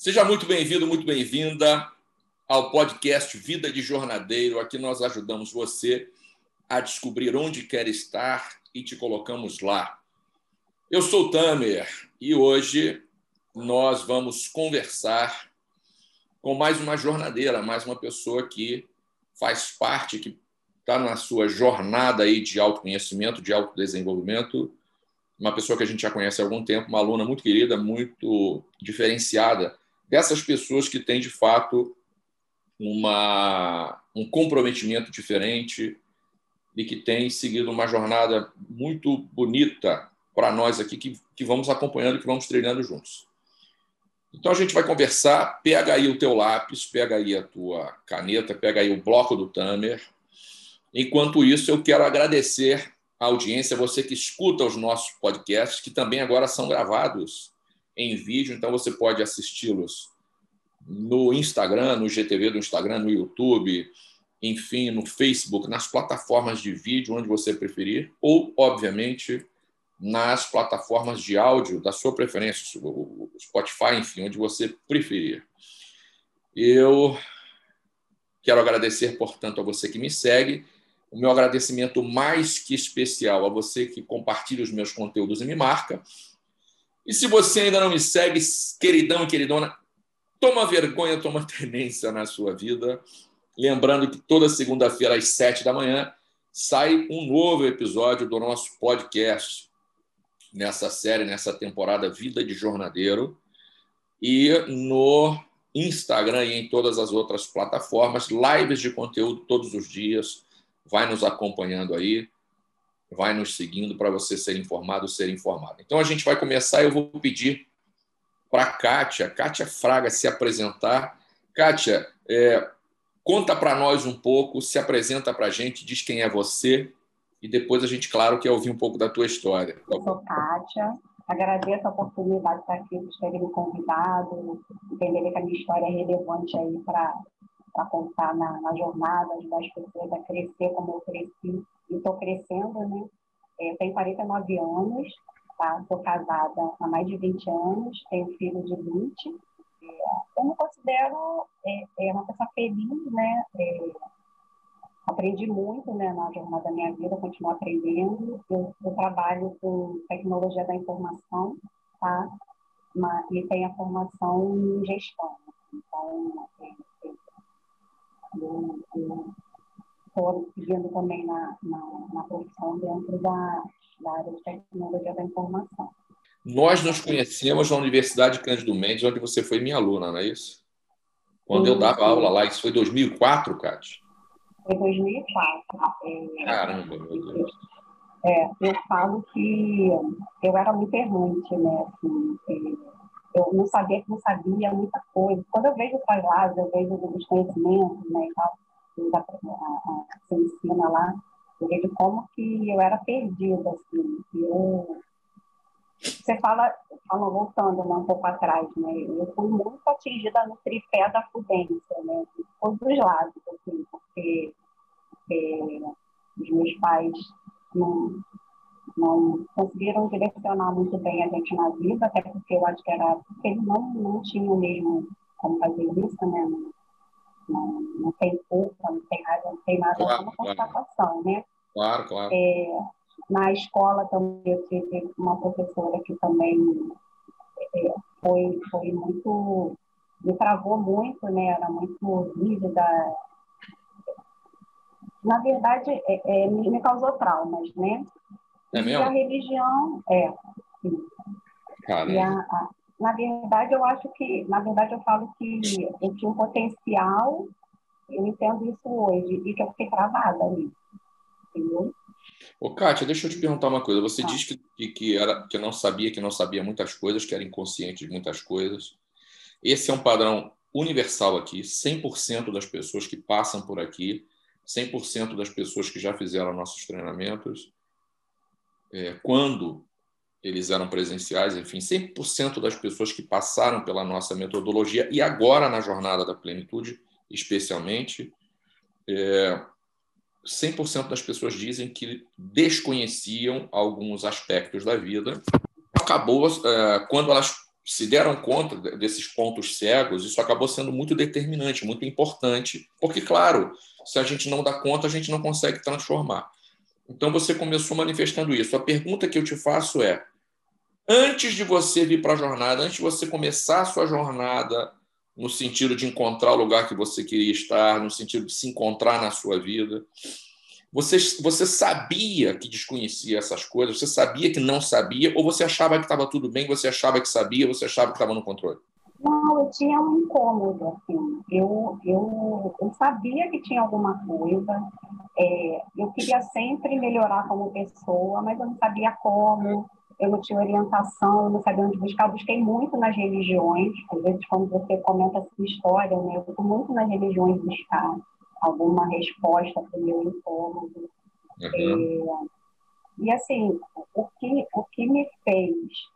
Seja muito bem-vindo, muito bem-vinda ao podcast Vida de Jornadeiro. Aqui nós ajudamos você a descobrir onde quer estar e te colocamos lá. Eu sou o Tamer e hoje nós vamos conversar com mais uma jornadeira, mais uma pessoa que faz parte, que está na sua jornada aí de autoconhecimento, de autodesenvolvimento, uma pessoa que a gente já conhece há algum tempo, uma aluna muito querida, muito diferenciada, dessas pessoas que têm, de fato, um comprometimento diferente e que têm seguido uma jornada muito bonita para nós aqui, que vamos acompanhando e que vamos treinando juntos. Então, a gente vai conversar. Pega aí o teu lápis, pega aí a tua caneta, pega aí o bloco do Tamer. Enquanto isso, eu quero agradecer a audiência, você que escuta os nossos podcasts, que também agora são gravados em vídeo, então você pode assisti-los no Instagram, no GTV do Instagram, no YouTube, enfim, no Facebook, nas plataformas de vídeo, onde você preferir, ou, obviamente, nas plataformas de áudio da sua preferência, o Spotify, enfim, onde você preferir. Eu quero agradecer, portanto, a você que me segue. O meu agradecimento mais que especial a você que compartilha os meus conteúdos e me marca. E se você ainda não me segue, queridão e queridona, toma vergonha, toma tenência na sua vida. Lembrando que toda segunda-feira, às 7 da manhã, sai um novo episódio do nosso podcast, nessa série, nessa temporada Vida de Jornadeiro. E no Instagram e em todas as outras plataformas, lives de conteúdo todos os dias. Vai nos acompanhando aí, vai nos seguindo para você ser informado, ser informado. Então, a gente vai começar. Eu vou pedir para a Kátia Fraga se apresentar. Kátia, conta para nós um pouco, se apresenta para a gente, diz quem é você e depois a gente, claro, quer ouvir um pouco da tua história. Eu sou Kátia, agradeço a oportunidade de estar aqui, de terem me convidado, entender que a minha história é relevante aí para contar na jornada, ajudar as pessoas a crescer como eu cresci e estou crescendo, né? Eu tenho 49 anos, tá? Estou casada há mais de 20 anos, tenho um filho de 20. Eu me considero uma pessoa feliz, né? Aprendi muito, né, na jornada da minha vida, continuo aprendendo. Eu trabalho com tecnologia da informação, tá? E tenho a formação em gestão. Então, eu estou seguindo também na profissão dentro da área de tecnologia da informação. Nós nos conhecemos na Universidade Cândido Mendes, onde você foi minha aluna, não é isso? Quando eu dava aula lá, isso foi em 2004, Kátia? Foi 2004. Caramba, meu Deus. Eu falo que eu era muito errante, né? Assim, eu não sabia muita coisa. Quando eu vejo os lados, eu vejo os conhecimentos, né, e tal, se ensina lá, eu vejo como que eu era perdida, assim. Você fala voltando, né, um pouco atrás, né? Eu fui muito atingida no tripé da prudência, né? De todos os lados, assim, porque os meus pais não conseguiram direcionar muito bem a gente na vida, até porque eu acho que era porque eles não tinham mesmo como fazer isso, né? Não tem culpa, não tem nada, Claro, é uma constatação, né? Claro. Na escola também eu tive uma professora que também foi muito, me travou muito, né? Era muito rígida. Na verdade, me causou traumas, né? É mesmo? E a religião, sim. Caramba. Na verdade, eu falo que eu tinha um potencial, eu entendo isso hoje, e que eu fiquei travada ali, entendeu? Ô, Kátia, deixa eu te perguntar uma coisa. Você diz que não sabia muitas coisas, que era inconsciente de muitas coisas. Esse é um padrão universal aqui. 100% das pessoas que passam por aqui, 100% das pessoas que já fizeram nossos treinamentos, quando eles eram presenciais, enfim, 100% das pessoas que passaram pela nossa metodologia e agora na jornada da plenitude, especialmente, 100% das pessoas dizem que desconheciam alguns aspectos da vida. Acabou quando elas se deram conta desses pontos cegos, isso acabou sendo muito determinante, muito importante, porque, claro, se a gente não dá conta, a gente não consegue transformar. Então, você começou manifestando isso. A pergunta que eu te faço é, antes de você vir para a jornada, antes de você começar a sua jornada no sentido de encontrar o lugar que você queria estar, no sentido de se encontrar na sua vida, você sabia que desconhecia essas coisas? Você sabia que não sabia? Ou você achava que estava tudo bem? Você achava que sabia? Você achava que estava no controle? Não, eu tinha um incômodo, assim. Eu sabia que tinha alguma coisa. Eu queria sempre melhorar como pessoa, mas eu não sabia como. Eu não tinha orientação, eu não sabia onde buscar. Eu busquei muito nas religiões. Às vezes, quando você comenta a sua história, né, eu fui muito nas religiões buscar alguma resposta para o meu incômodo. Uhum. E, assim, o que me fez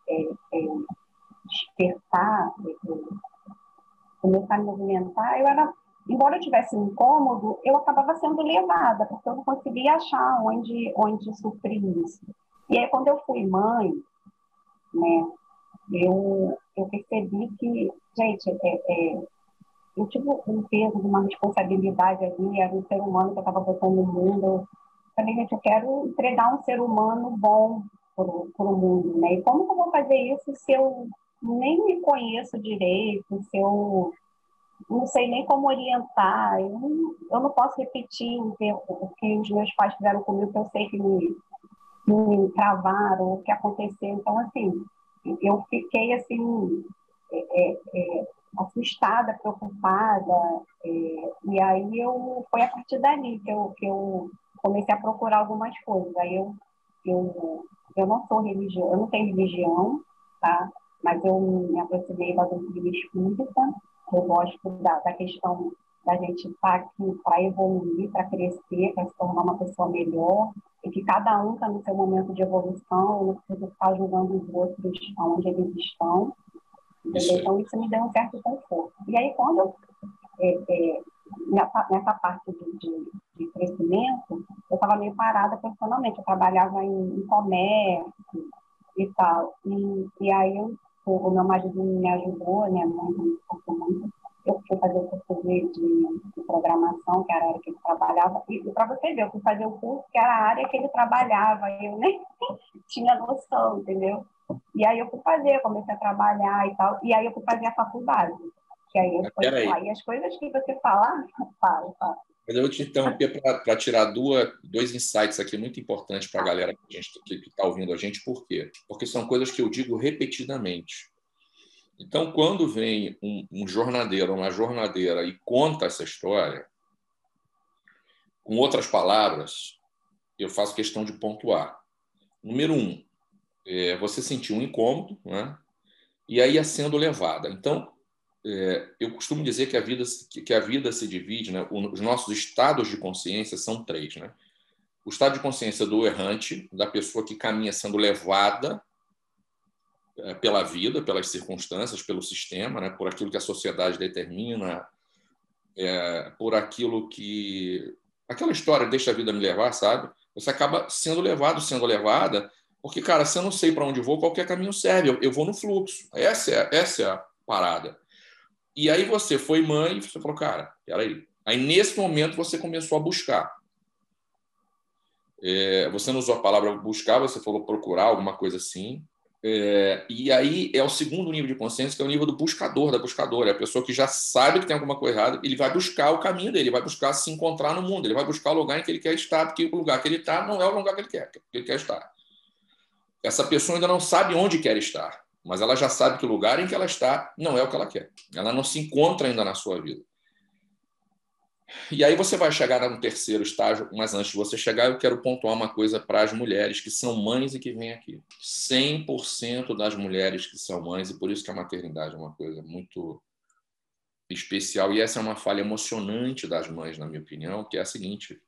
despertar, começar a me movimentar, embora eu tivesse um incômodo, eu acabava sendo levada, porque eu não conseguia achar onde suprir isso. E aí, quando eu fui mãe, né, eu percebi que, gente, eu tive um peso, uma responsabilidade ali, era um ser humano que eu estava botando no mundo. Eu falei, gente, eu quero entregar um ser humano bom para o mundo, né? E como que eu vou fazer isso se eu nem me conheço direito, se eu não sei nem como orientar, eu não posso repetir o que os meus pais fizeram comigo, que eu sei que me travaram, o que aconteceu. Então, assim, eu fiquei, assim, assustada, preocupada, e aí foi a partir dali que eu comecei a procurar algumas coisas. Aí eu não sou religião, eu não tenho religião, tá? Mas eu me aproximei da doutrina espírita. Eu gosto da questão da gente estar aqui para evoluir, para crescer, para se tornar uma pessoa melhor, e que cada um está no seu momento de evolução, não precisa ficar julgando os outros onde eles estão. Isso Entendeu? aí. Então, isso me deu um certo conforto. E aí, quando eu, nessa parte de crescimento, eu estava meio parada profissionalmente. Eu trabalhava em comércio e tal. E aí, o meu marido me ajudou, né? Muito. Eu fui fazer o curso de programação, que era a área que ele trabalhava. E para você ver, eu fui fazer o curso que era a área que ele trabalhava. Eu nem tinha noção, entendeu? E aí eu fui fazer, comecei a trabalhar e tal. E aí eu fui fazer a faculdade. Que Peraí, aí as coisas que você falar, fala. mas eu vou te interromper para tirar dois insights aqui muito importantes para a galera que está ouvindo a gente. Por quê? Porque são coisas que eu digo repetidamente. Então, quando vem um jornadeiro, uma jornadeira e conta essa história, com outras palavras, eu faço questão de pontuar. Número um, você sentiu um incômodo, né? E aí ia sendo levada. Então, eu costumo dizer que a vida se divide, né? Os nossos estados de consciência são três, né? O estado de consciência do errante, da pessoa que caminha sendo levada pela vida, pelas circunstâncias, pelo sistema, né? Por aquilo que a sociedade determina, por aquilo que... Aquela história, deixa a vida me levar, sabe? Você acaba sendo levado, sendo levada, porque, cara, se eu não sei para onde vou, qualquer caminho serve. Eu vou no fluxo. Essa é a parada. E aí você foi mãe e você falou, cara, peraí. Aí, nesse momento, você começou a buscar. Você não usou a palavra buscar, você falou procurar, alguma coisa assim. E aí é o segundo nível de consciência, que é o nível do buscador, da buscadora. É a pessoa que já sabe que tem alguma coisa errada, ele vai buscar o caminho dele, vai buscar se encontrar no mundo, ele vai buscar o lugar em que ele quer estar, porque o lugar que ele está não é o lugar que ele quer estar. Essa pessoa ainda não sabe onde quer estar, mas ela já sabe que o lugar em que ela está não é o que ela quer. Ela não se encontra ainda na sua vida. E aí você vai chegar no terceiro estágio, mas antes de você chegar, eu quero pontuar uma coisa para as mulheres que são mães e que vêm aqui. 100% das mulheres que são mães, e por isso que a maternidade é uma coisa muito especial, e essa é uma falha emocionante das mães, na minha opinião, que é a seguinte: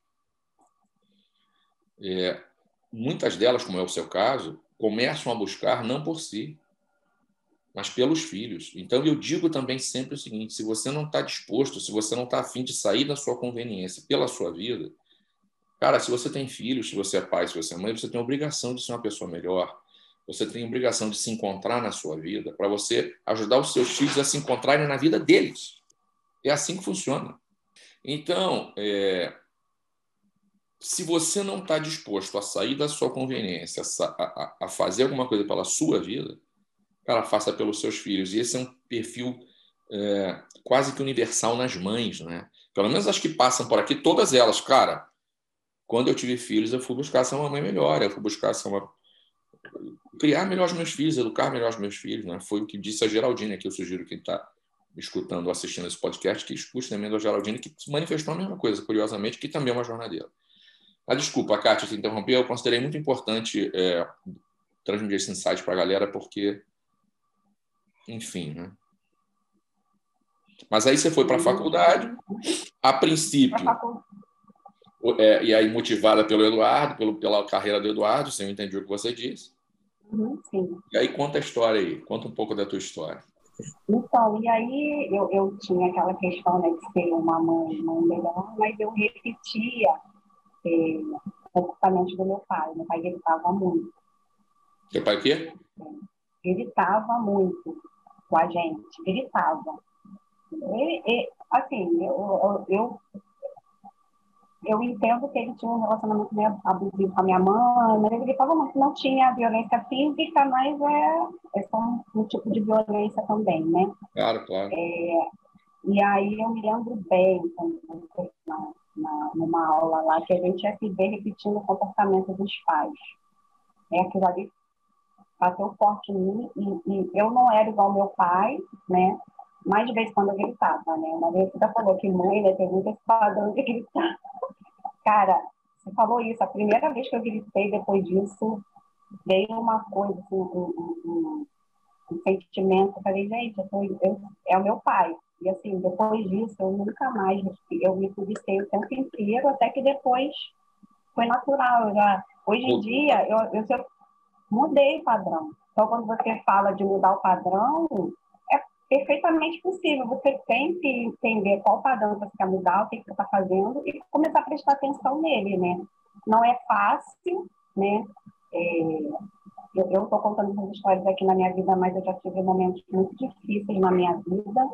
muitas delas, como é o seu caso, começam a buscar não por si, mas pelos filhos. Então, eu digo também sempre o seguinte: se você não está disposto, se você não está afim de sair da sua conveniência pela sua vida, cara, se você tem filhos, se você é pai, se você é mãe, você tem a obrigação de ser uma pessoa melhor. você tem a obrigação de se encontrar na sua vida para você ajudar os seus filhos a se encontrarem na vida deles. É assim que funciona. Então, se você não está disposto a sair da sua conveniência, a fazer alguma coisa pela sua vida, cara, faça pelos seus filhos. E esse é um perfil quase que universal nas mães, né? Pelo menos as que passam por aqui, todas elas. Cara, quando eu tive filhos, eu fui buscar ser uma mãe melhor, eu fui buscar ser criar melhor os meus filhos, educar melhor os meus filhos, né? Foi o que disse a Geraldine, que eu sugiro quem está escutando ou assistindo esse podcast, que escute também da Geraldine, que manifestou a mesma coisa, curiosamente, que também é uma jornadeira. Mas desculpa, Kátia, te interromper, eu considerei muito importante transmitir esse insight para a galera, porque, enfim, né? Mas aí você foi para a faculdade, a princípio, e aí motivada pelo Eduardo, pela carreira do Eduardo, se eu entendi o que você disse. Sim. E aí conta a história aí, conta um pouco da tua história. Então, e aí eu tinha aquela questão, né, de ser uma mãe melhor, mas eu repetia o comportamento do meu pai. Meu pai gritava muito. Seu pai o quê? Gritava muito com a gente, gritava. Assim, eu entendo que ele tinha um relacionamento meio abusivo com a minha mãe, mas ele gritava muito. Não tinha violência física, mas é só um tipo de violência também, né? Claro, claro. E aí eu me lembro bem, numa aula lá, que a gente ia se ver repetindo o comportamento dos pais. Aquilo ali bateu forte em mim, e eu não era igual ao meu pai, né? Mas de vez em quando eu gritava, né? Uma vez você já falou que mãe, né, tem muito esse padrão de gritar. Cara, você falou isso, a primeira vez que eu gritei depois disso, veio uma coisa, assim, um sentimento. Eu falei, gente, é o meu pai. E assim, depois disso, eu nunca mais, eu me policiei o tempo inteiro, até que depois foi natural. Hoje em dia, eu mudei o padrão. Então, quando você fala de mudar o padrão, é perfeitamente possível. Você tem que entender qual padrão você quer mudar, o que você está fazendo, e começar a prestar atenção nele, né? Não é fácil, né? Eu estou contando essas histórias aqui na minha vida, mas eu já tive momentos muito difíceis na minha vida.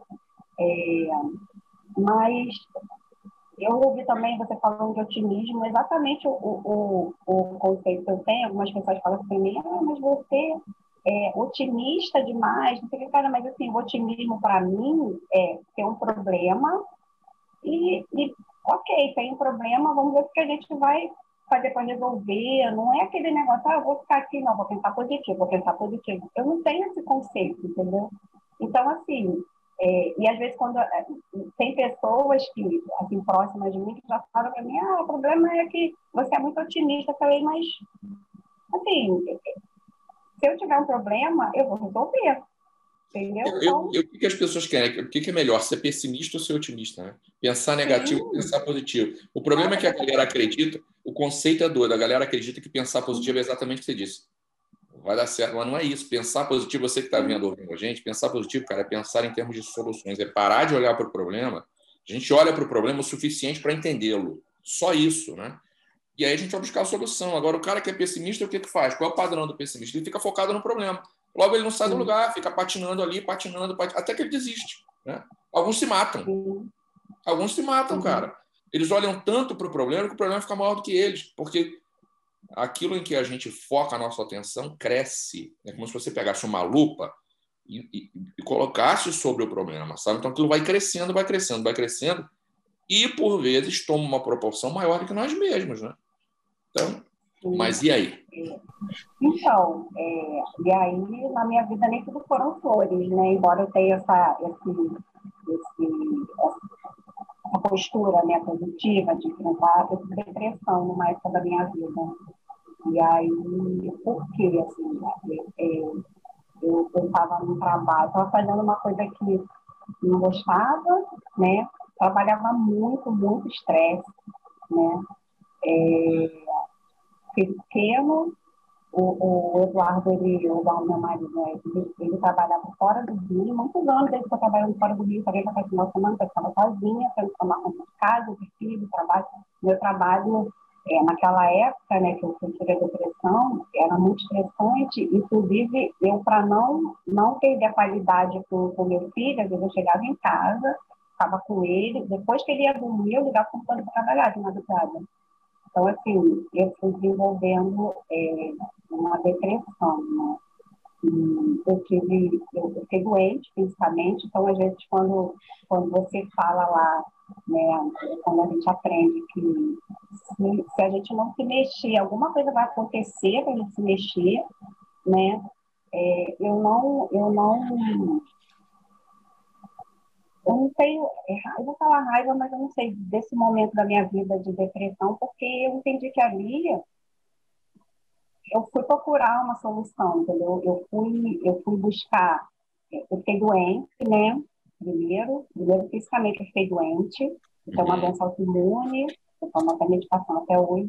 Mas eu ouvi também você falando de otimismo, exatamente o conceito que eu tenho. Algumas pessoas falam assim para mim, mas você é otimista demais. Não sei o que, cara, mas assim, o otimismo para mim é ter um problema e ok, tem um problema, vamos ver o que a gente vai fazer para resolver. Não é aquele negócio, eu vou ficar aqui, não, vou pensar positivo, vou pensar positivo. Eu não tenho esse conceito, entendeu? Então, assim, e às vezes quando tem pessoas que, assim, próximas de mim, que já falam para mim, o problema é que você é muito otimista. Eu falei, mas, assim, se eu tiver um problema, eu vou resolver. Entendeu? O que as pessoas querem? O que é melhor, ser pessimista ou ser otimista? Né? Pensar negativo ou pensar positivo? O problema é que a galera acredita, o conceito é doido, a galera acredita que pensar positivo é exatamente o que você disse. Vai dar certo, mas não é isso. Pensar positivo, você que está ouvindo a gente, pensar positivo, cara, é pensar em termos de soluções, é parar de olhar para o problema. A gente olha para o problema o suficiente para entendê-lo. Só isso, né? E aí a gente vai buscar a solução. Agora, o cara que é pessimista, o que faz? Qual é o padrão do pessimista? Ele fica focado no problema. Logo, ele não sai do lugar, fica patinando ali, patinando, até que ele desiste. Né? Alguns se matam. Alguns se matam, cara. Eles olham tanto para o problema que o problema fica maior do que eles. Porque aquilo em que a gente foca a nossa atenção cresce. É como se você pegasse uma lupa e colocasse sobre o problema, sabe? Então, aquilo vai crescendo, vai crescendo, vai crescendo. E, por vezes, toma uma proporção maior do que nós mesmos, né? Então, mas e aí? Então, e aí na minha vida nem tudo foram flores, né? Embora eu tenha essa postura, né, positiva de enfrentar, eu tive depressão numa época da minha vida. E aí, por quê? Assim, eu estava no trabalho, estava fazendo uma coisa que não gostava, né? Trabalhava muito, muito estresse, né? Filho pequeno. O Eduardo, meu marido, né, ele trabalhava fora do Rio, muitos anos ele ficou trabalhando fora do Rio, sabia que a final de semana eu estava sozinha, tendo que tomar conta de casa, de filho, trabalho. Meu trabalho naquela época, né, que eu sofri a depressão, era muito estressante, inclusive eu, para não perder a qualidade com o meu filho, às vezes eu chegava em casa, estava com ele, depois que ele ia dormir, eu ligava o computador para trabalhar de madrugada. Então, assim, eu fui desenvolvendo uma depressão, né? Eu fiquei doente fisicamente, então, às vezes, quando você fala lá, né, quando a gente aprende que se a gente não se mexer, alguma coisa vai acontecer para a gente se mexer, né? Eu não tenho, eu vou falar raiva, mas eu não sei desse momento da minha vida de depressão, porque eu entendi que ali eu fui procurar uma solução, entendeu? Eu fui buscar, eu fiquei doente, né? Primeiro fisicamente eu fiquei doente, então uma doença autoimune, eu tomo essa medicação até hoje,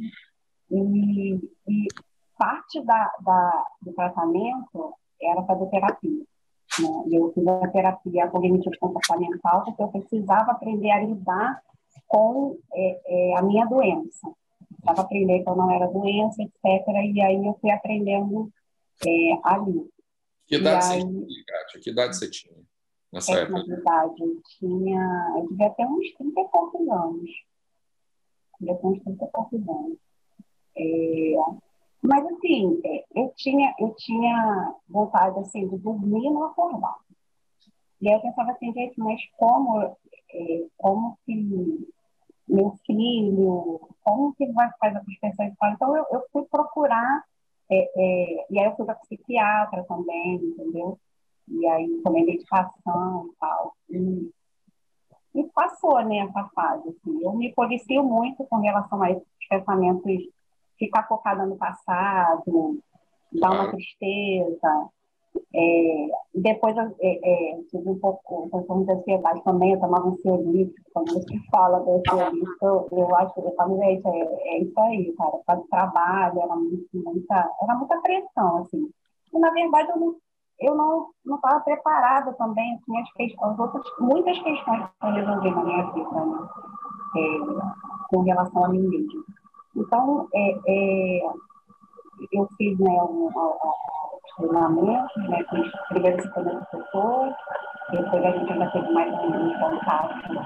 e parte do tratamento era fazer terapia, né? E eu fiz a terapia cognitivo-comportamental porque eu precisava aprender a lidar com a minha doença. Estava aprendendo que eu não era doença, etc. E aí eu fui aprendendo ali. Que E idade você aí, tinha, Kátia? Que idade você tinha nessa essa época? idade, eu devia ter uns 30 e poucos anos. Devia ter uns 30 e poucos anos. Mas, assim, eu tinha vontade, assim, de dormir e não acordar. E aí eu pensava assim, gente, mas como que meu filho, como que vai fazer as pessoas falam? Então, eu fui procurar, e aí eu fui para psiquiatra também, entendeu? E aí tomei medicação e tal. E passou, né, essa fase. Assim. Eu me policio muito com relação a esses pensamentos, ficar focada no passado, dar uma Claro. tristeza. Depois eu tive um pouco de ansiedade também, eu tomava ansiolítico, quando você fala do ansiolítico, eu acho, eu falo, gente, é isso aí, cara, por causa do trabalho, era muita pressão, assim. E, na verdade, eu não estava preparada também, tinha muitas questões para resolver na minha vida, né? Com relação a mim mesma. Então, eu fiz, né, treinamento, né, primeiro se tornou professor, depois a gente ainda teve mais um contato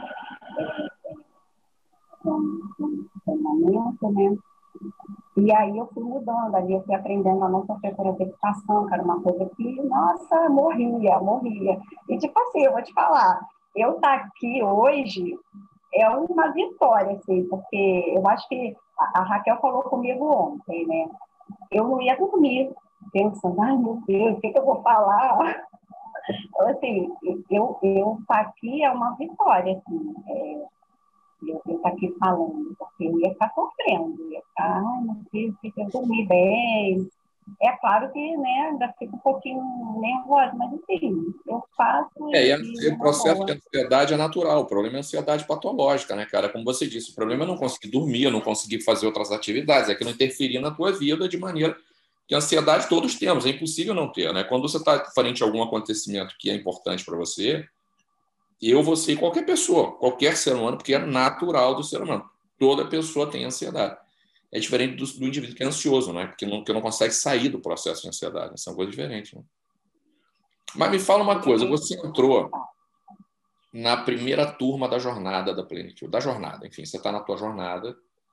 com treinamento, né, e aí eu fui mudando, ali eu fui aprendendo a não sofrer por antecipação, que era uma coisa que, nossa, morria. E tipo assim, eu vou te falar, eu estar aqui hoje é uma vitória, assim, porque eu acho que a Raquel falou comigo ontem, né, eu não ia dormir, pensando, ai meu Deus, o que eu vou falar? Então, assim, eu estar aqui é uma vitória, assim, eu estar aqui falando, porque eu ia estar sofrendo, ia estar, ai meu Deus, se eu dormir bem. É claro que, né, ainda fico um pouquinho nervosa, mas enfim, eu faço e E o numa processo de boa. ansiedade é natural. O problema é a ansiedade patológica, né, cara? Como você disse, o problema é não conseguir dormir, não conseguir fazer outras atividades, é que não interferir na tua vida de maneira que a ansiedade todos temos, é impossível não ter, né? Quando você está frente a algum acontecimento que é importante para você, você e qualquer pessoa, qualquer ser humano, porque é natural do ser humano. Toda pessoa tem ansiedade. É diferente do indivíduo que é ansioso, né? Que não consegue sair do processo de ansiedade. São coisas diferentes, né? Mas me fala uma coisa, você entrou na primeira turma da jornada da Plenitude, da jornada, enfim, você está na tua jornada,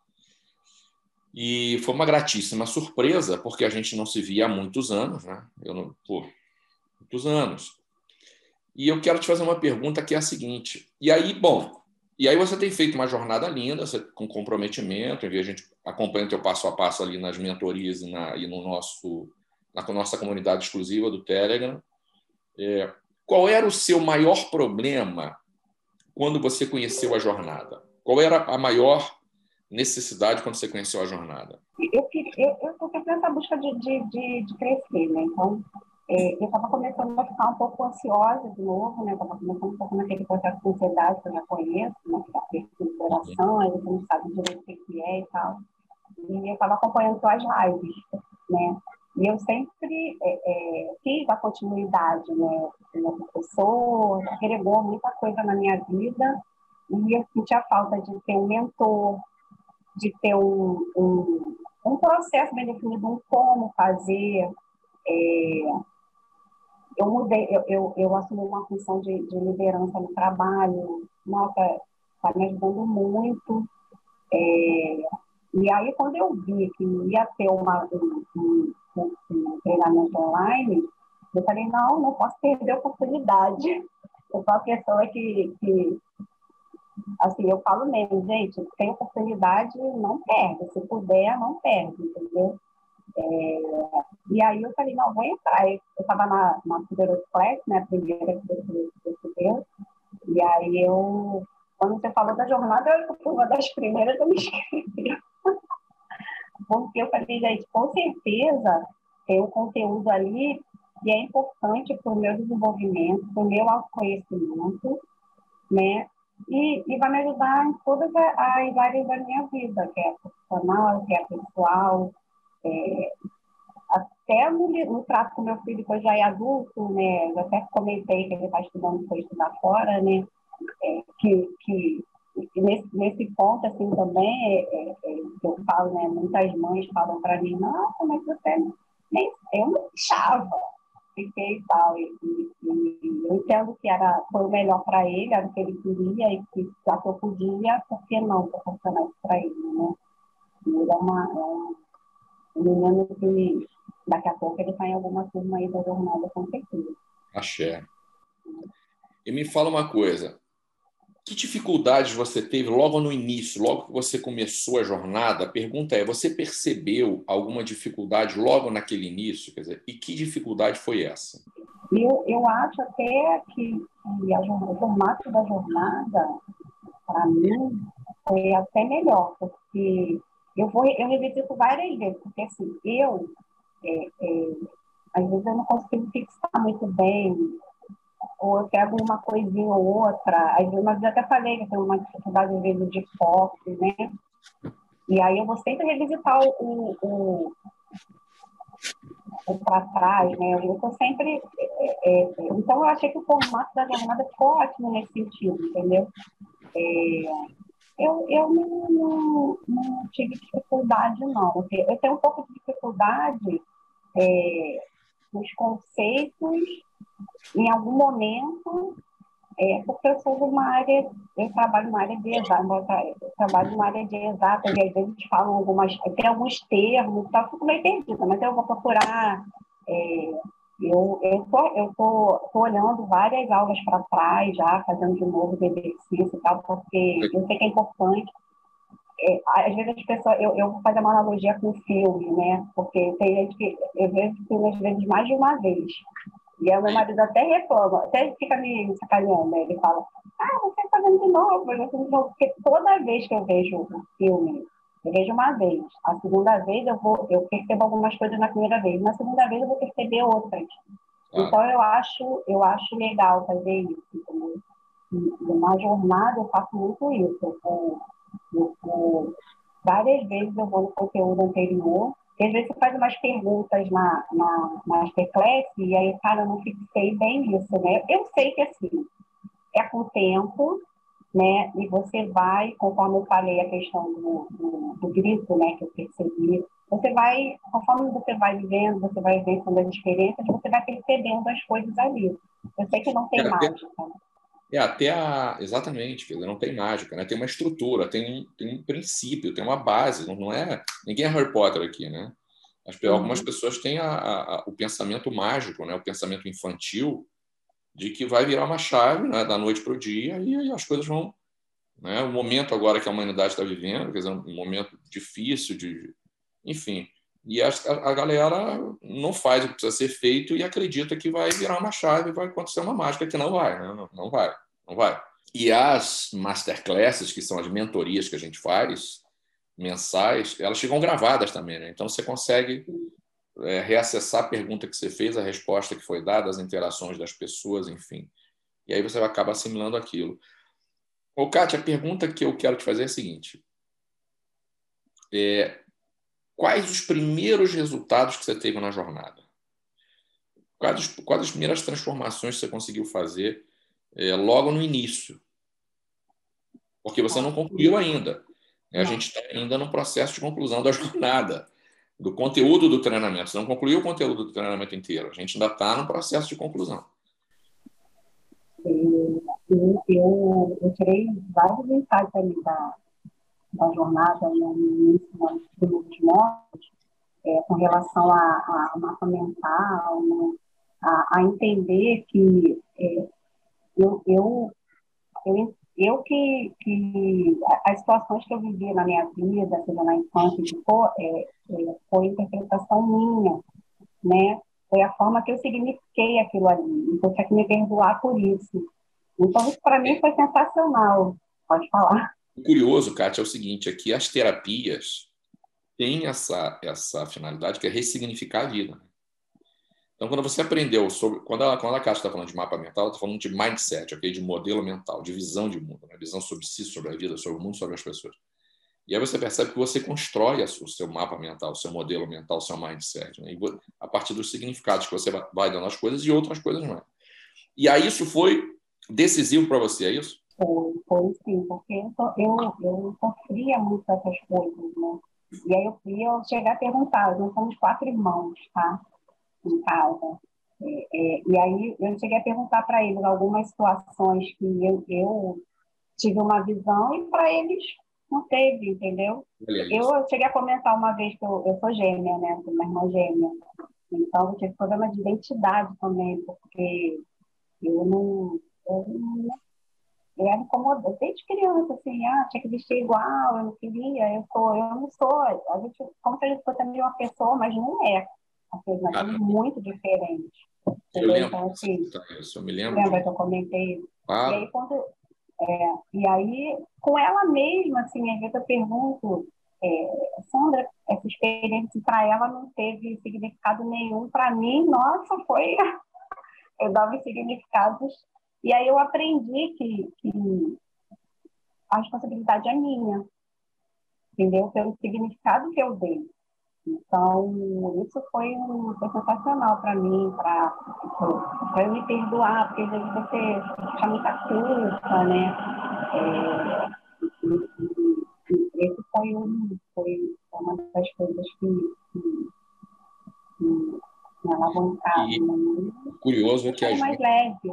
e foi uma gratíssima surpresa, porque a gente não se via há muitos anos, né? Muitos anos. E eu quero te fazer uma pergunta que é a seguinte, e aí você tem feito uma jornada linda, você, com comprometimento, a gente acompanha o teu passo a passo ali nas mentorias e na nossa comunidade exclusiva do Telegram. Qual era o seu maior problema quando você conheceu a jornada? Qual era a maior necessidade quando você conheceu a jornada? Eu estou sempre nessa busca de crescer, né? Então, eu estava começando a ficar um pouco ansiosa de novo, né? Estava começando um pouco naquele processo de ansiedade que eu já conheço, né? Que é a exploração, aí você não sabe direito o que é e tal. E eu estava acompanhando suas lives, né? E eu sempre fiz a continuidade, né? O professor agregou muita coisa na minha vida e eu sentia falta de ter um mentor, de ter um processo bem definido, um como fazer. Eu mudei, eu assumi uma função de liderança no trabalho, nossa, está me ajudando muito. E aí, quando eu vi que ia ter um treinamento online, eu falei, não posso perder a oportunidade. Eu sou a pessoa que assim, eu falo mesmo, gente, tem oportunidade, não perde. Se puder, não perde, entendeu? E aí eu falei, não, vou entrar. Eu estava na Poderoso Class, né, a primeira que você deu. E aí quando você falou da jornada, eu fui uma das primeiras a me inscrever. Porque eu falei, gente, com certeza tem um conteúdo ali que é importante para o meu desenvolvimento, para o meu autoconhecimento, né? E vai me ajudar em todas as áreas da minha vida, que é profissional, que é pessoal, até no trato com meu filho, que eu já é adulto, né? Eu até comentei que ele está estudando, foi estudar fora, né? Que nesse ponto, assim, também, eu falo, né? Muitas mães falam para mim, nossa, mas você nem eu não deixava, fiquei e tal. E eu entendo que foi o melhor para ele, era o que ele queria, e que já que eu podia, por que não proporcionar isso para ele, né? E ele é um menino que daqui a pouco ele está em alguma turma aí da jornada, com certeza. Axé. E me fala uma coisa, que dificuldades você teve logo no início, logo que você começou a jornada? A pergunta é, você percebeu alguma dificuldade logo naquele início? Quer dizer, e que dificuldade foi essa? Eu acho até que o formato da jornada, para mim, foi até melhor, porque eu revisito várias vezes, porque assim, às vezes eu não consigo fixar muito bem, ou eu pego uma coisinha ou outra, às vezes, mas eu até falei que eu tenho uma dificuldade, às vezes, de foco, né? E aí eu vou sempre revisitar o para trás, né? Eu estou sempre... então, eu achei que o formato da jornada ficou ótimo nesse sentido, entendeu? Eu não tive dificuldade, não. Eu tenho um pouco de dificuldade nos conceitos, em algum momento, porque eu sou de uma área, eu trabalho numa área de exatas, eu trabalho numa área de exatas, e às vezes falam tem alguns termos, tá, eu fico meio perdida, mas eu vou procurar. Eu tô olhando várias aulas para trás já, fazendo de novo o exercício e tal, porque eu sei que é importante. Às vezes as pessoas, eu vou fazer uma analogia com filme, né? Porque tem gente que eu vejo filme às vezes mais de uma vez. E aí o meu marido até reclama, até fica me sacaneando, né? Ele fala, você está vendo de novo, porque toda vez que eu vejo um filme, eu vejo uma vez. A segunda vez eu percebo algumas coisas na primeira vez, na segunda vez eu vou perceber outras. Então eu acho legal fazer isso, entendeu? E na jornada eu faço muito isso. Várias vezes eu vou no conteúdo anterior, e às vezes você faz umas perguntas na masterclass, e aí, cara, eu não fixei bem isso, né? Eu sei que, assim, é com o tempo, né? E você vai, conforme eu falei a questão do grito, né? Que eu percebi, conforme você vai vivendo, você vai vendo as experiências, você vai percebendo as coisas ali. Eu sei que não tem mágica. Exatamente, quer dizer, não tem mágica, né? Tem uma estrutura, tem um princípio, tem uma base, não é... Ninguém é Harry Potter aqui, né? Algumas pessoas têm o pensamento mágico, né? O pensamento infantil, de que vai virar uma chave, né? Da noite para o dia e as coisas vão... Né? O momento agora que a humanidade está vivendo, quer dizer, um momento difícil, enfim... E a galera não faz o que precisa ser feito e acredita que vai virar uma chave e vai acontecer uma mágica, que não vai, né? Não vai, não vai. E as masterclasses, que são as mentorias que a gente faz, mensais, elas ficam gravadas também, né? Então você consegue reacessar a pergunta que você fez, a resposta que foi dada, as interações das pessoas, enfim. E aí você vai acabar assimilando aquilo. Ô, Kátia, a pergunta que eu quero te fazer é a seguinte. Quais os primeiros resultados que você teve na jornada? Quais as primeiras transformações que você conseguiu fazer logo no início? Porque você não concluiu ainda. A gente está ainda no processo de conclusão da jornada, do conteúdo do treinamento. Você não concluiu o conteúdo do treinamento inteiro. A gente ainda está no processo de conclusão. Eu tirei vários insights ali da jornada, no início, nos primeiros módulos, com relação a mapa mental, né? A entender que as situações que eu vivi na minha vida, seja na infância, foi interpretação minha, né? Foi a forma que eu signifiquei aquilo ali. Então, tinha que me perdoar por isso. Então, isso para mim foi sensacional. Pode falar. O curioso, Kátia, é o seguinte, é que as terapias têm essa finalidade que é ressignificar a vida. Então, quando você aprendeu sobre... Quando a Kátia está falando de mapa mental, ela está falando de mindset, okay? De modelo mental, de visão de mundo, né? Visão sobre si, sobre a vida, sobre o mundo, sobre as pessoas. E aí você percebe que você constrói o seu mapa mental, o seu modelo mental, o seu mindset, né? A partir dos significados que você vai dando às coisas e outras coisas mais. E aí isso foi decisivo para você, é isso? Foi sim, porque eu sofria muito essas coisas, né? E aí eu cheguei a perguntar, nós somos 4 irmãos, tá? Em casa. E aí eu cheguei a perguntar para eles algumas situações que eu tive uma visão e para eles não teve, entendeu? Eu cheguei a comentar uma vez que eu sou gêmea, né? Sou uma irmã gêmea. Então, eu tive problema de identidade também, porque eu era incomodada desde criança, assim, tinha que vestir igual, eu não queria, eu não sou. A gente, como se a gente fosse a mesma pessoa, mas não é. Assim, nós somos muito diferentes. Eu lembro, então, assim, eu me lembro. Lembra que eu comentei isso? Ah. E aí, com ela mesma, assim, às vezes eu pergunto, Sandra, essa experiência para ela não teve significado nenhum. Para mim, nossa, foi... Eu dava os significados. E aí eu aprendi que a responsabilidade é minha, entendeu? Pelo significado que eu dei. Então, isso foi sensacional para mim, para eu me perdoar, porque às vezes você fica muita culpa, né? Esse foi uma das coisas que me alavancaram. O curioso é que a gente... mais leve.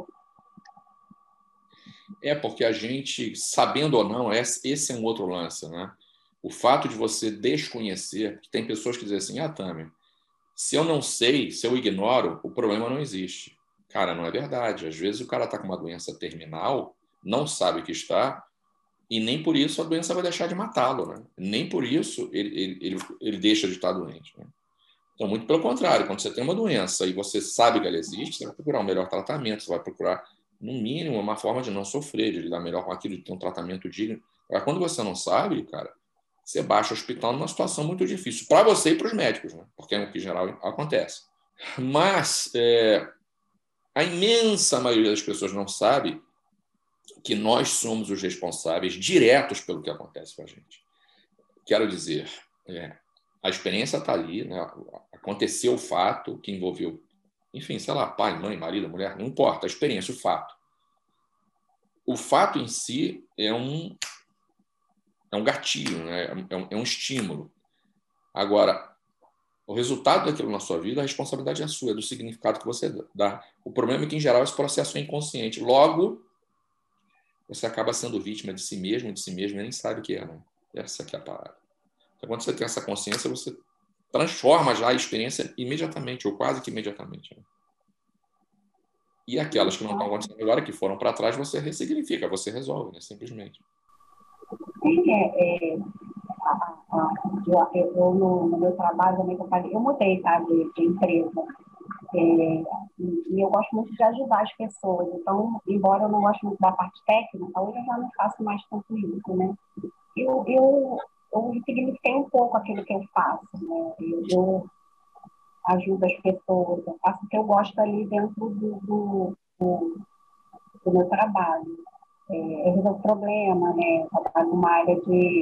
Porque a gente, sabendo ou não, esse é um outro lance, né? O fato de você desconhecer, que tem pessoas que dizem assim, Tami, se eu não sei, se eu ignoro, o problema não existe. Cara, não é verdade. Às vezes o cara está com uma doença terminal, não sabe que está, e nem por isso a doença vai deixar de matá-lo, né? Nem por isso ele deixa de estar doente, né? Então, muito pelo contrário, quando você tem uma doença e você sabe que ela existe, você vai procurar um melhor tratamento, você vai procurar, no mínimo, uma forma de não sofrer, de lidar melhor com aquilo, de ter um tratamento digno. Agora, quando você não sabe, cara, você baixa o hospital numa situação muito difícil, para você e para os médicos, né? Porque é o que, em geral, acontece. Mas a imensa maioria das pessoas não sabe que nós somos os responsáveis diretos pelo que acontece com a gente. Quero dizer, a experiência está ali, né? Aconteceu o fato que envolveu, enfim, sei lá, pai, mãe, marido, mulher, não importa, a experiência, o fato. O fato em si é um gatilho, né? É um estímulo. Agora, o resultado daquilo na sua vida, a responsabilidade é sua, é do significado que você dá. O problema é que, em geral, esse processo é inconsciente. Logo, você acaba sendo vítima de si mesmo e nem sabe o que é, né? Essa que é a parada. Então, quando você tem essa consciência, você transforma já a experiência imediatamente, ou quase que imediatamente. Né? E aquelas que não estão acontecendo agora, que foram para trás, você ressignifica, você resolve, né? Simplesmente. Eu no meu trabalho também, eu mudei, tá, de empresa. E eu gosto muito de ajudar as pessoas. Então, embora eu não goste muito da parte técnica, hoje eu já não faço mais tanto isso, né? Eu signifiquei um pouco aquilo que eu faço, né? Eu ajudo as pessoas, eu faço o que eu gosto ali dentro do meu trabalho. Eu resolvo problema, né? Eu trabalho numa área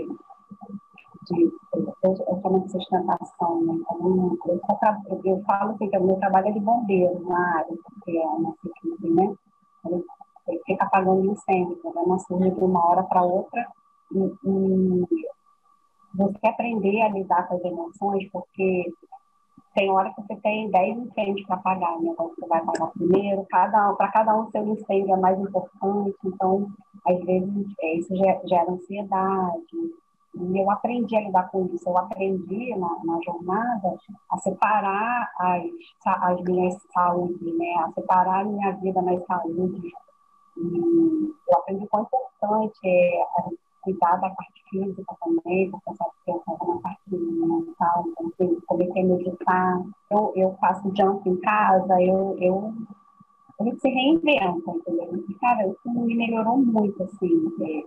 eu chamo de sustentação, né? Então, eu falo assim, que o meu trabalho é de bombeiro na área, porque é uma equipe, né? Ele fica apagando incêndio, né? Uma surge de uma hora para outra, e você aprender a lidar com as emoções, porque tem hora que você tem 10 incêndios para apagar, né? Então, você vai apagar primeiro, para cada um seu incêndio é mais importante, então, às vezes, isso gera ansiedade. E eu aprendi a lidar com isso. Eu aprendi na jornada a separar as minhas saúdes, né? A separar a minha vida nas saúdes. E eu aprendi quão importante é cuidar da parte física também, porque essa questão na parte mental, então, comecei a meditar. Eu faço jump em casa, a gente se reinventa, entendeu? E, cara, isso me melhorou muito, assim,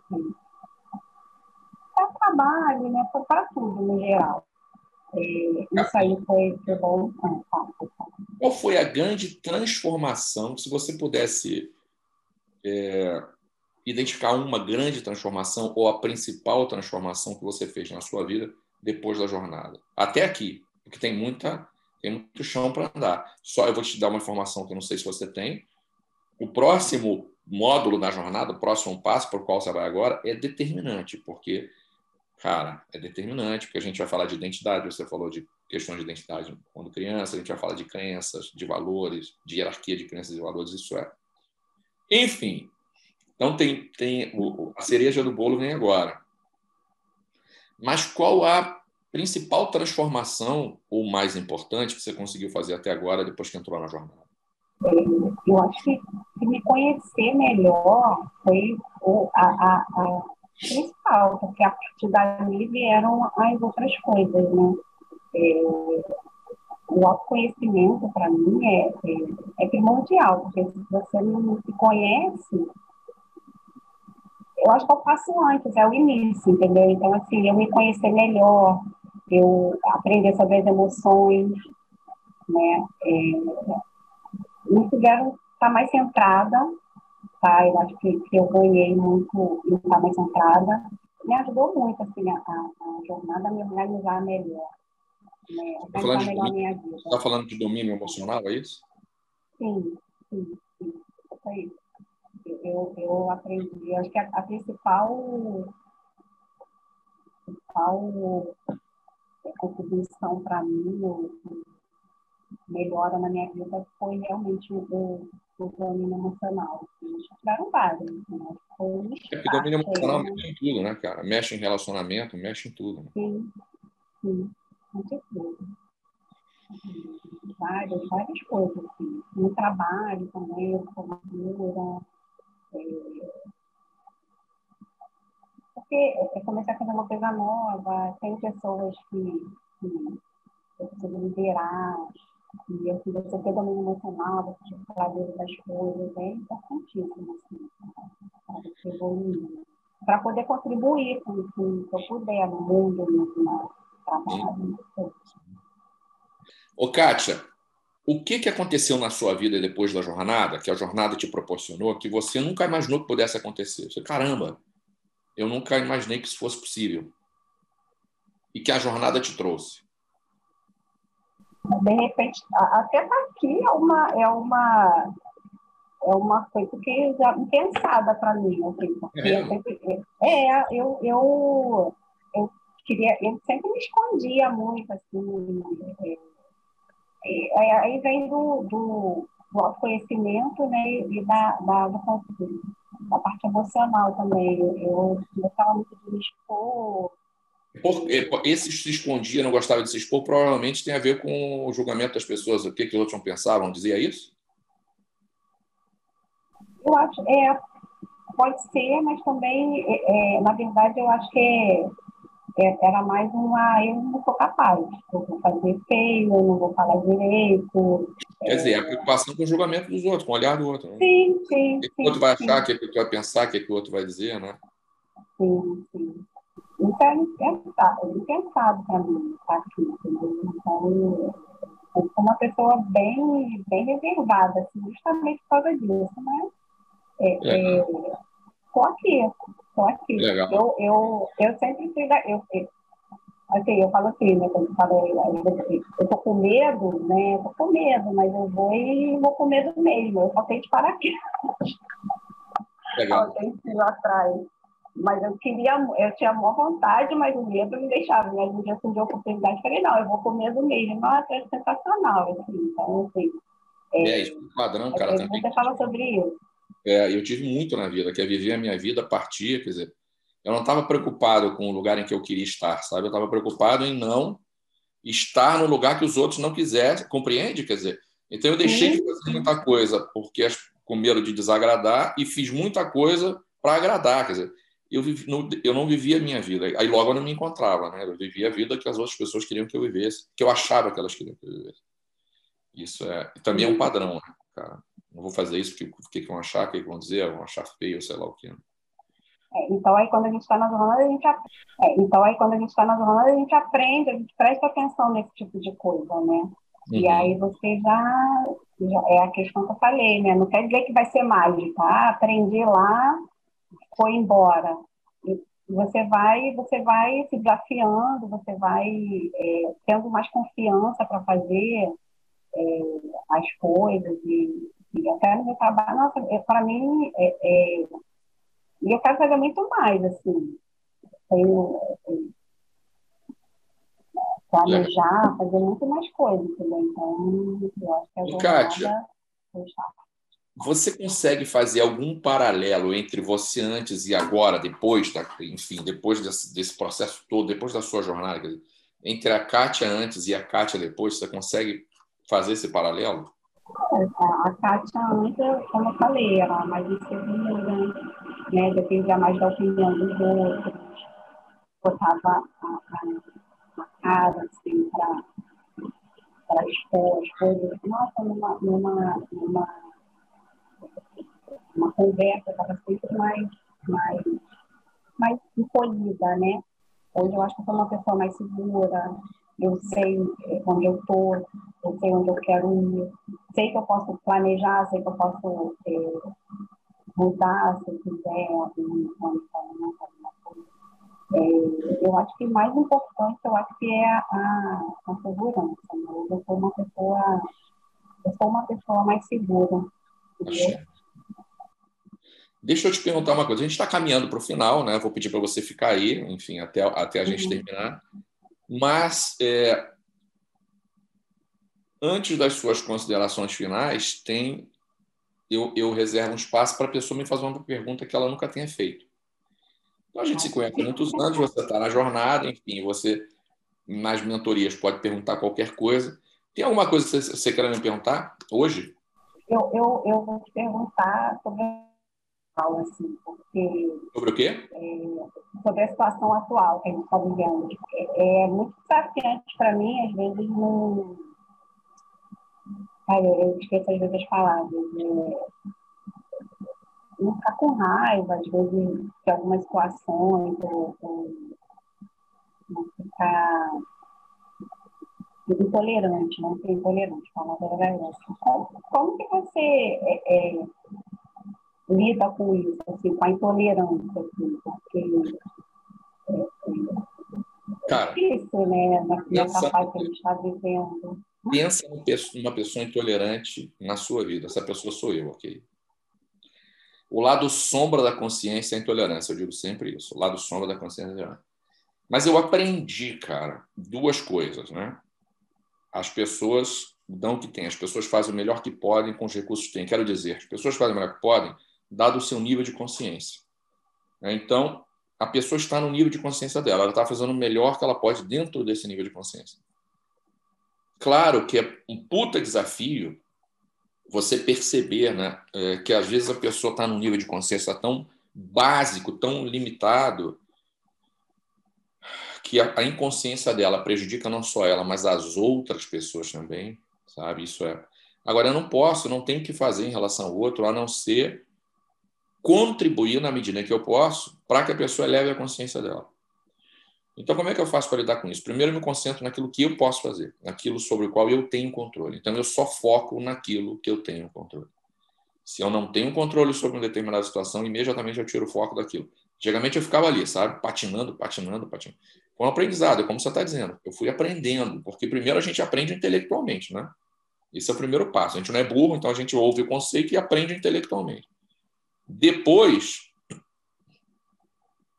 para trabalho, né? Para tudo, no geral. Isso aí foi bom. Qual foi a grande transformação, se você pudesse identificar uma grande transformação ou a principal transformação que você fez na sua vida depois da jornada? Até aqui, porque tem muito chão para andar. Só eu vou te dar uma informação que eu não sei se você tem. O próximo módulo da jornada, o próximo passo por qual você vai agora, é determinante, porque, cara, é determinante, porque a gente vai falar de identidade, você falou de questão de identidade quando criança, a gente vai falar de crenças, de valores, de hierarquia de crenças e valores, isso é. Enfim, então tem a cereja do bolo vem agora. Mas qual a principal transformação, ou mais importante, que você conseguiu fazer até agora, depois que entrou na jornada? Eu acho que me conhecer melhor foi a principal, porque a partir dali vieram as outras coisas, né? O autoconhecimento, para mim, é primordial, porque se você não se conhece, eu acho que eu faço antes, é o início, entendeu? Então, assim, eu me conhecer melhor, eu aprender sobre as emoções, né? Me fizeram estar mais centrada, tá? Eu acho que eu ganhei muito em estar mais centrada. Me ajudou muito, assim, a jornada a me organizar melhor, né? Organizar melhor a minha vida. Você está falando de domínio emocional, é isso? Sim. Isso aí. Eu aprendi, acho que a principal contribuição para mim, melhora na minha vida, foi realmente o domínio emocional. Tiveram vários, né? Porque domínio emocional mexe em tudo, né, cara? Mexe em relacionamento, mexe em tudo. Né? Sim, com certeza. Várias coisas, assim. No trabalho também, cultura. Porque começar a fazer uma coisa nova, tem pessoas que eu preciso liderar, e assim, você ter domínio emocional, você ter clareza das coisas, é importantíssimo, assim, para você evoluir. Para poder contribuir com o que eu puder no mundo, no trabalho. Ô, Kátia, o que aconteceu na sua vida depois da jornada, que a jornada te proporcionou, que você nunca imaginou que pudesse acontecer? Você, caramba, eu nunca imaginei que isso fosse possível. E que a jornada te trouxe. De repente, até estar aqui é uma coisa que já pensada para mim, assim, porque eu queria, eu sempre me escondia muito, assim, aí vem do autoconhecimento, né, e da parte emocional também. Eu gostava muito de me expor. Esse se escondia, não gostava de se expor, provavelmente tem a ver com o julgamento das pessoas, o que os outros pensavam, dizia isso? Eu acho, pode ser, mas também, na verdade, eu acho que era mais eu não sou capaz, eu vou fazer feio, eu não vou falar direito. Quer dizer, a preocupação com o julgamento dos outros, com o olhar do outro. Né? Sim. O que o outro vai achar, o que o outro vai pensar, o que o outro vai dizer, né? Sim. Isso é impensado para mim, tá aqui, entendeu? Então, eu sou uma pessoa bem reservada, assim, justamente por causa disso, mas estou aqui. Legal. Eu sempre fui assim, eu falo assim, né, quando eu falo, eu tô com medo, né, eu tô com medo, mas eu vou com medo mesmo, eu só tenho de parar aqui. Legal. Eu tenho que ir lá atrás. Mas eu tinha boa vontade, mas o medo me deixava. Mas um dia surgiu a oportunidade, falei, não, eu vou com medo mesmo. Nossa, é sensacional, assim. Então, assim, Isso é padrão, cara, também. você fala sobre isso. Eu tive muito na vida, que é viver a minha vida, partir, quer dizer, eu não estava preocupado com o lugar em que eu queria estar, sabe? Eu estava preocupado em não estar no lugar que os outros não quisessem, compreende? Quer dizer, então eu deixei de fazer muita coisa porque com medo de desagradar e fiz muita coisa para agradar, quer dizer, eu não vivia a minha vida, aí logo eu não me encontrava, né? Eu vivia a vida que as outras pessoas queriam que eu vivesse, que eu achava que elas queriam que eu vivesse. Isso também é um padrão, né, cara? Não vou fazer isso porque o que vão achar, o que vão dizer, vão achar feio, sei lá o que. Então aí quando a gente está na jornada, a gente aprende, a gente presta atenção nesse tipo de coisa, né? E aí você já é a questão que eu falei, né? Não quer dizer que vai ser mágica, aprendi lá, foi embora. E você vai se desafiando, você vai tendo mais confiança para fazer as coisas e até no meu trabalho, nossa, para mim e eu quero fazer muito mais, assim. Tenho, planejar, fazer muito mais coisas, entendeu? Então, eu acho que a Kátia, jornada... você consegue fazer algum paralelo entre você antes e agora, depois, enfim, depois desse processo todo, depois da sua jornada, quer dizer, entre a Kátia antes e a Kátia depois, você consegue fazer esse paralelo? A Kátia antes, como eu falei, era mais insegura, né? Dependia mais da opinião dos outros, botava a cara, assim, para expor as coisas. Nossa, numa conversa, estava sempre mais encolhida, né? Hoje eu acho que eu sou uma pessoa mais segura, eu sei onde eu estou, eu sei onde eu quero ir, sei que eu posso planejar, sei que eu posso mudar se eu quiser, eu acho que mais importante, eu acho que é a segurança. Né? Eu sou uma pessoa mais segura. Entendeu? Deixa eu te perguntar uma coisa. A gente está caminhando para o final, né? Vou pedir para você ficar aí, enfim, até a gente terminar. Mas, antes das suas considerações finais, eu reservo um espaço para a pessoa me fazer uma pergunta que ela nunca tenha feito. Então, a gente se conhece há muitos anos, você está na jornada, enfim, você, nas mentorias, pode perguntar qualquer coisa. Tem alguma coisa que você queira me perguntar hoje? Eu vou te perguntar sobre assim, porque Sobre o quê? sobre a situação atual que a gente está vivendo. É muito desafiante para mim, às vezes, não. Eu esqueço às vezes as palavras. Não ficar com raiva, às vezes, de algumas situações, ou não ficar intolerante, não ser intolerante, a palavra era essa. Como que você lida com isso, assim, com a intolerância, assim, porque Cara, difícil, né, nessa fase que a gente está vivendo. Pensa numa pessoa intolerante na sua vida. Essa pessoa sou eu, ok? O lado sombra da consciência é a intolerância. Eu digo sempre isso. O lado sombra da consciência é a intolerância. Mas eu aprendi, cara, duas coisas, né? As pessoas dão o que têm. As pessoas fazem o melhor que podem com os recursos que têm. Quero dizer, as pessoas fazem o melhor que podem, dado o seu nível de consciência. Então, a pessoa está no nível de consciência dela. Ela está fazendo o melhor que ela pode dentro desse nível de consciência. Claro que é um puta desafio você perceber, né, que às vezes a pessoa está num nível de consciência tão básico, tão limitado, que a inconsciência dela prejudica não só ela, mas as outras pessoas também, sabe? Isso é. Agora, eu não tenho o que fazer em relação ao outro, a não ser contribuir na medida em que eu posso para que a pessoa eleve a consciência dela. Então, como é que eu faço para lidar com isso? Primeiro, eu me concentro naquilo que eu posso fazer, naquilo sobre o qual eu tenho controle. Então, eu só foco naquilo que eu tenho controle. Se eu não tenho controle sobre uma determinada situação, imediatamente eu tiro o foco daquilo. Antigamente eu ficava ali, sabe? Patinando. Foi um aprendizado, é como você está dizendo. Eu fui aprendendo, porque primeiro a gente aprende intelectualmente, né? Esse é o primeiro passo. A gente não é burro, então a gente ouve o conceito e aprende intelectualmente. Depois,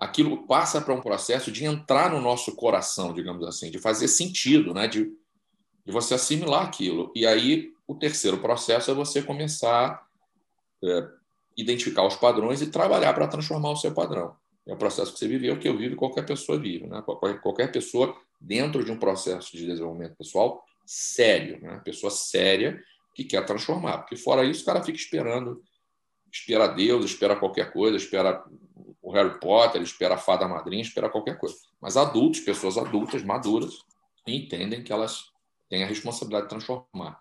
aquilo passa para um processo de entrar no nosso coração, digamos assim, de fazer sentido, né? De você assimilar aquilo. E aí, o terceiro processo é você começar a identificar os padrões e trabalhar para transformar o seu padrão. É o processo que você viveu, que eu vivo e qualquer pessoa vive. Né? Qualquer pessoa dentro de um processo de desenvolvimento pessoal sério, né? Pessoa séria que quer transformar. Porque fora isso, o cara fica esperando, espera Deus, espera qualquer coisa, espera o Harry Potter, espera a fada madrinha, espera qualquer coisa. Mas adultos, pessoas adultas, maduras, entendem que elas têm a responsabilidade de transformar.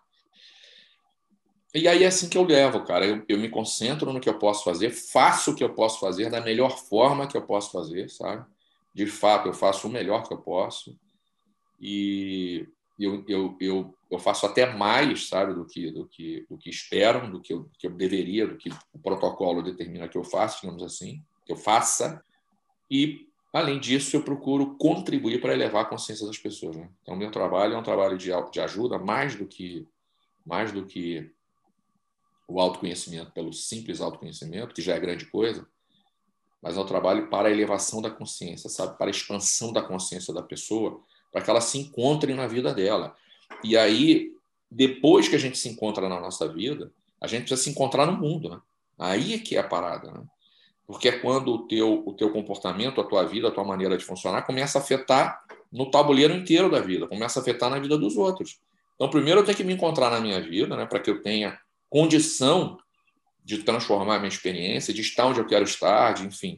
E aí é assim que eu levo, cara. Eu me concentro no que eu posso fazer, faço o que eu posso fazer da melhor forma que eu posso fazer, sabe? De fato, eu faço o melhor que eu posso. E eu faço até mais, sabe, do que esperam, do que eu deveria, do que o protocolo determina que eu faça, digamos assim, que eu faça. E, além disso, eu procuro contribuir para elevar a consciência das pessoas. Né? Então, meu trabalho é um trabalho de ajuda, mais do que o autoconhecimento, pelo simples autoconhecimento, que já é grande coisa, mas é um trabalho para a elevação da consciência, sabe? Para a expansão da consciência da pessoa, para que ela se encontre na vida dela. E aí, depois que a gente se encontra na nossa vida, a gente precisa se encontrar no mundo. Né? Aí é que é a parada. Né? Porque é quando o teu comportamento, a tua vida, a tua maneira de funcionar começa a afetar no tabuleiro inteiro da vida, começa a afetar na vida dos outros. Então, primeiro eu tenho que me encontrar na minha vida, né, para que eu tenha condição de transformar a minha experiência, de estar onde eu quero estar, de, enfim,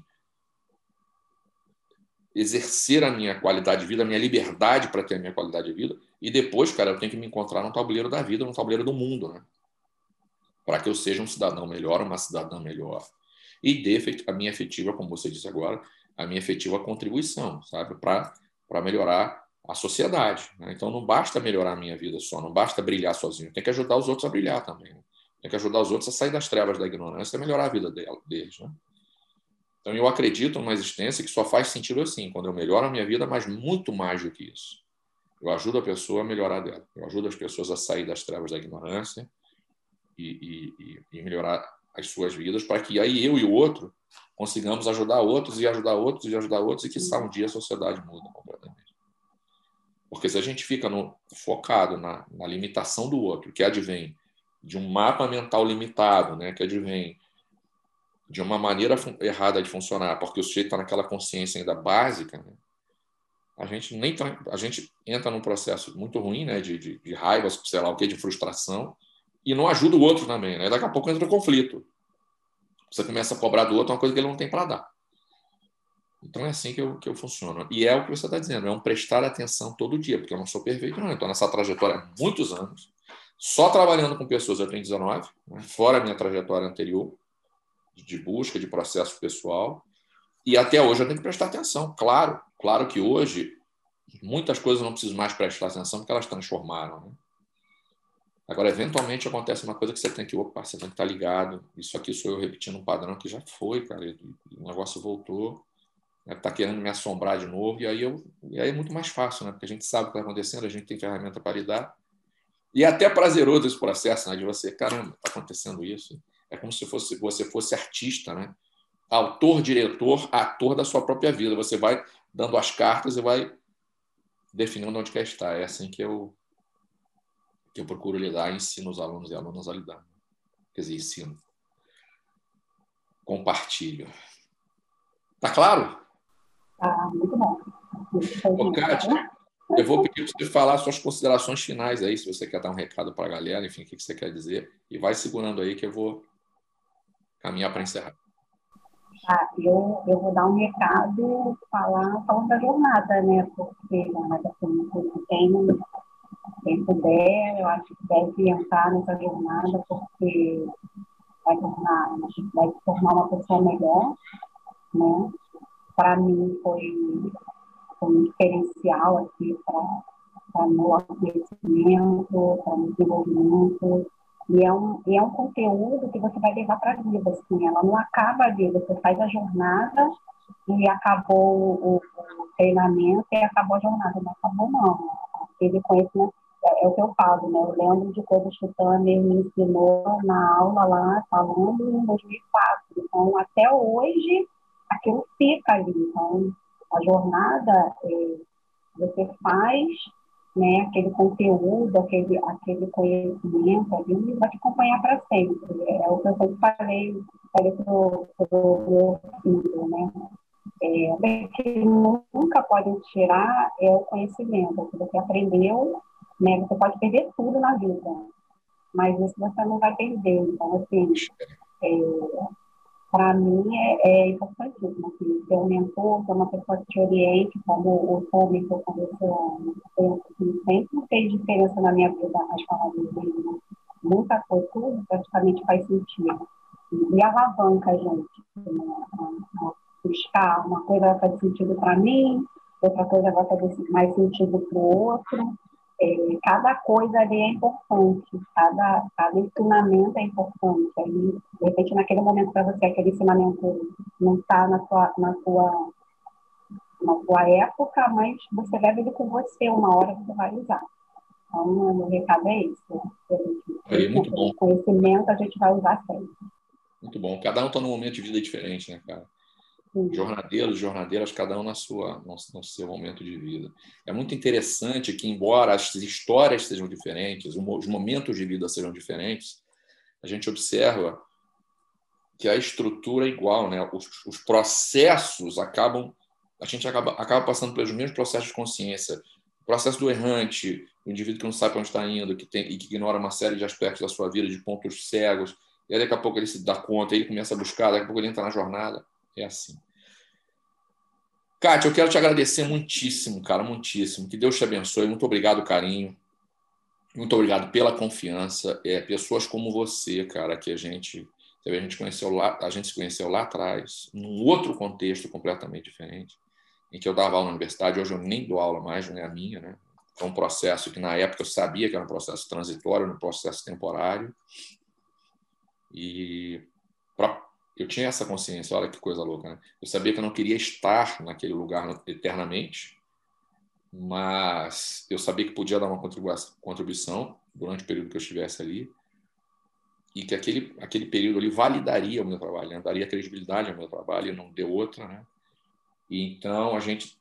exercer a minha qualidade de vida, a minha liberdade para ter a minha qualidade de vida. E depois, cara, eu tenho que me encontrar no tabuleiro da vida, no tabuleiro do mundo, né? Para que eu seja um cidadão melhor, uma cidadã melhor. E dê a minha efetiva, como você disse agora, a minha efetiva contribuição, sabe? Para melhorar a sociedade. Né? Então, não basta melhorar a minha vida só, não basta brilhar sozinho. Tem que ajudar os outros a brilhar também. Né? Tem que ajudar os outros a sair das trevas da ignorância e melhorar a vida deles. Né? Então, eu acredito numa existência que só faz sentido assim, quando eu melhoro a minha vida, mas muito mais do que isso. Eu ajudo a pessoa a melhorar dela. Eu ajudo as pessoas a sair das trevas da ignorância e melhorar as suas vidas, para que aí eu e o outro consigamos ajudar outros e ajudar outros e ajudar outros, e que um dia a sociedade muda completamente. Porque se a gente fica focado na limitação do outro, que advém de um mapa mental limitado, né, que advém de uma maneira errada de funcionar, porque o sujeito está naquela consciência ainda básica, né, a gente entra num processo muito ruim, né, de raiva, sei lá o que, de frustração, e não ajuda o outro também. Né? Daqui a pouco entra o conflito. Você começa a cobrar do outro uma coisa que ele não tem para dar. Então é assim que eu funciono. E é o que você está dizendo, é um prestar atenção todo dia, porque eu não sou perfeito, não. Eu estou nessa trajetória há muitos anos, só trabalhando com pessoas, eu tenho 19, né? Fora a minha trajetória anterior, de busca, de processo pessoal, e até hoje eu tenho que prestar atenção. Claro que hoje muitas coisas eu não preciso mais prestar atenção porque elas transformaram. Né? Agora, eventualmente, acontece uma coisa que você tem que estar ligado. Isso aqui sou eu repetindo um padrão que já foi, cara. E o negócio voltou. Está querendo me assombrar de novo. E aí é muito mais fácil, né? Porque a gente sabe o que está acontecendo, a gente tem ferramenta para lidar. E é até prazeroso esse processo, né? De você, caramba, está acontecendo isso. É como se você fosse artista, né? Autor, diretor, ator da sua própria vida. Você vai dando as cartas e vai definindo onde quer estar. É assim que eu procuro lidar e ensino os alunos e alunas a lidar. Quer dizer, ensino. Compartilho. Tá claro? Tá, muito bom. Ô, Kátia, eu vou pedir para você falar suas considerações finais aí, se você quer dar um recado para a galera, enfim, o que você quer dizer. E vai segurando aí que eu vou caminhar para encerrar. Eu vou dar um recado falando da jornada, né? Porque quem puder, eu acho que deve entrar nessa jornada, porque vai se tornar uma pessoa melhor, né? Para mim foi um diferencial aqui para meu conhecimento, para meu desenvolvimento. E é um conteúdo que você vai levar para a vida, assim, ela não acaba ali, você faz a jornada e acabou o treinamento e acabou a jornada, não acabou não. Aquele conhecimento, é o que eu falo, né? Eu lembro de coisas que o Tamer me ensinou na aula lá, falando em 2004. Então, até hoje, aquilo fica ali. Então, a jornada, você faz, né, aquele conteúdo, aquele conhecimento ali, vai te acompanhar para sempre. É o que eu sempre falei para o meu filho, né? O que nunca pode tirar é o conhecimento, o que você aprendeu, né? Você pode perder tudo na vida, mas isso você não vai perder. Então, assim, para mim é importantíssimo, assim, ter um mentor, ter uma pessoa que te oriente, como o Tommy que eu conversei, sempre fez diferença na minha vida, as palavras dele, né? Muita coisa, tudo praticamente faz sentido. E alavanca, gente, né? Buscar uma coisa vai fazer sentido para mim, outra coisa vai fazer mais sentido para o outro. Cada coisa ali é importante, cada ensinamento é importante. Aí, de repente, naquele momento para você, aquele ensinamento não está na sua época, mas você leva ele com você, uma hora você vai usar. Então, o recado é isso. Muito bom. O conhecimento a gente vai usar sempre. Muito bom. Cada um está num momento de vida diferente, né, cara? Jornadeiros, jornadeiras, cada um no seu momento de vida. É muito interessante que, embora as histórias sejam diferentes, os momentos de vida sejam diferentes, a gente observa que a estrutura é igual, né? Os processos a gente acaba passando pelos mesmos processos de consciência. O processo do errante, o indivíduo que não sabe para onde está indo, e que ignora uma série de aspectos da sua vida, de pontos cegos, e aí daqui a pouco ele se dá conta, ele começa a buscar, daqui a pouco ele entra na jornada. É assim. Kátia, eu quero te agradecer muitíssimo, cara, muitíssimo. Que Deus te abençoe. Muito obrigado, carinho. Muito obrigado pela confiança. Pessoas como você, cara, que a gente se conheceu lá atrás, num outro contexto completamente diferente, em que eu dava aula na universidade. Hoje eu nem dou aula mais, não é a minha, né? É um processo que, na época, eu sabia que era um processo transitório, um processo temporário. E eu tinha essa consciência, olha que coisa louca, né? Eu sabia que eu não queria estar naquele lugar eternamente, mas eu sabia que podia dar uma contribuição durante o período que eu estivesse ali, e que aquele período ali validaria o meu trabalho, né? Daria credibilidade ao meu trabalho, e não deu outra, né? E então a gente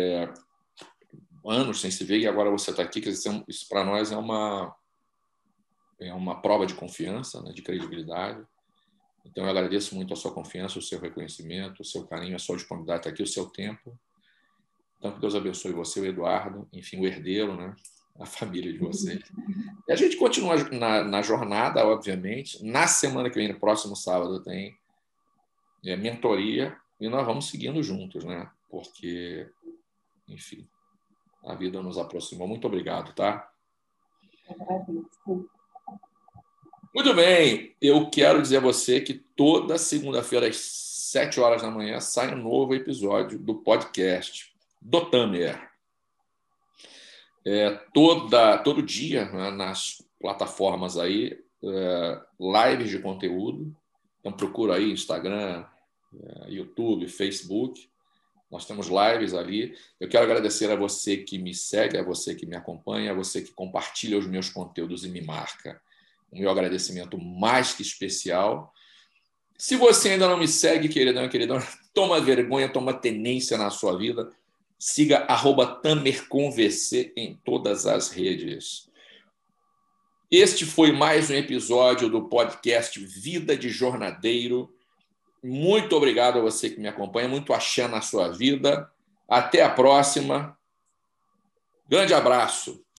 anos sem se ver, e agora você está aqui, quer dizer, isso para nós é uma prova de confiança, né? De credibilidade. Então, eu agradeço muito a sua confiança, o seu reconhecimento, o seu carinho, a sua disponibilidade estar aqui, o seu tempo. Então, que Deus abençoe você, o Eduardo, enfim, o herdeiro, né? A família de vocês. E a gente continua na jornada, obviamente. Na semana que vem, no próximo sábado, tem mentoria e nós vamos seguindo juntos, né? Porque, enfim, a vida nos aproximou. Muito obrigado, tá? Agradeço. Muito bem, eu quero dizer a você que toda segunda-feira às 7 horas da manhã sai um novo episódio do podcast do Tamer. Todo dia, né, nas plataformas aí, lives de conteúdo. Então procura aí Instagram, YouTube, Facebook. Nós temos lives ali. Eu quero agradecer a você que me segue, a você que me acompanha, a você que compartilha os meus conteúdos e me marca. O meu agradecimento mais que especial. Se você ainda não me segue, queridão e queridona, toma vergonha, toma tenência na sua vida. Siga @tamerconvc em todas as redes. Este foi mais um episódio do podcast Vida de Jornadeiro. Muito obrigado a você que me acompanha. Muito axé na sua vida. Até a próxima. Grande abraço.